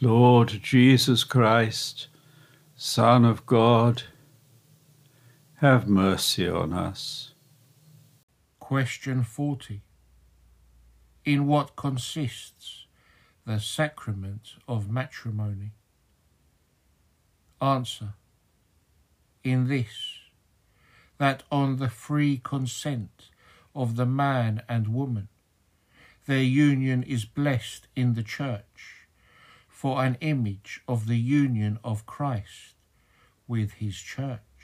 Lord Jesus Christ, Son of God, have mercy on us. Question 40. In what consists the sacrament of matrimony? Answer. In this, that on the free consent of the man and woman, their union is blessed in the Church for an image of the union of Christ with his Church.